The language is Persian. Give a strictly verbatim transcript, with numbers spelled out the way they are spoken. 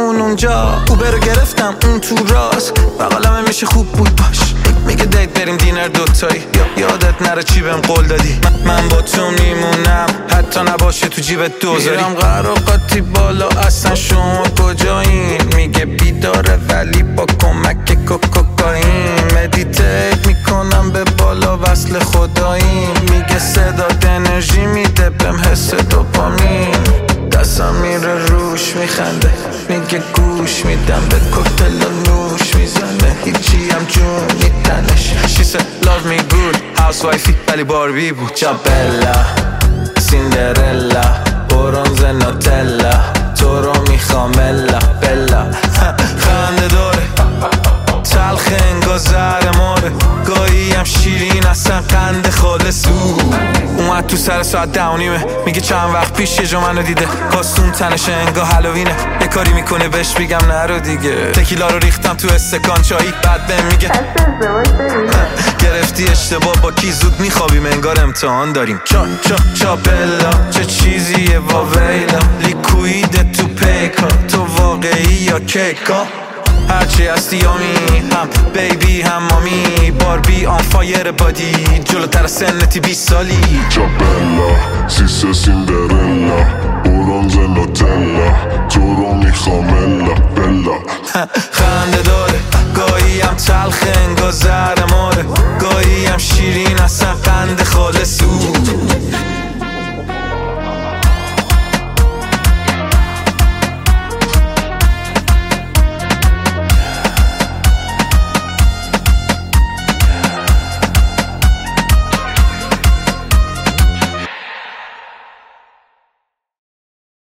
اون اونجا، اوبر رو گرفتم اون تو راست، بغلم میشه خوب بود باش. میگه دیت بریم دینر دوتایی، یادت نره چی بهم قول دادی. من با تو میمونم حتی نباشه تو جیبت دوزاری. میرم قراقاتی بالا اصلا شما کجایین؟ میگه بیداره ولی با کمک کوکائین. مدیتیت میکنم به بالا وصل خداییم. میگه صدات انرژی میده بهم حس دوپامین. دستم میره روش میخنده، میگه گوش میدم به کوکتل نوش میزنه، هیچی هم جون میتنش. She said love me good housewifey ولی باربی بود. جابلا سیندرلا برونز نوتلا، تو رو میخوام الا بلا. خنده داره تلخ انگار زهر ماره، گاهی هم شیرین اصلا قند خالصو. اومد تو سر ساعت ده و نیمه، میگه چند وقت پیش یه جا منو دیده، کاستون تنشه انگار هالوینه. یه کاری میکنه بهش بگم نرو دیگه، تکیلا رو ریختم تو استکان چایی، بعد بهم میگه گرفتی اشتباه با کی، زود میخوابیم انگار امتحان داریم. چا چا چا بلا چه چیزیه واویلا، لیکوید تو پیکا، تو واقعی یا کیکا؟ هرچی هستی یامی، هم بیبی هم مامی، باربی آن فایر بادی، جلوتر سنتی بیست سالی. جابلا سیسه سیندرلا برونز نوتلا، تو رو میخوام الا بلا. خنده داره گاهی هم تلخ انگار زهر ماره، گاهی هم شیرین اصلا قند خالصو.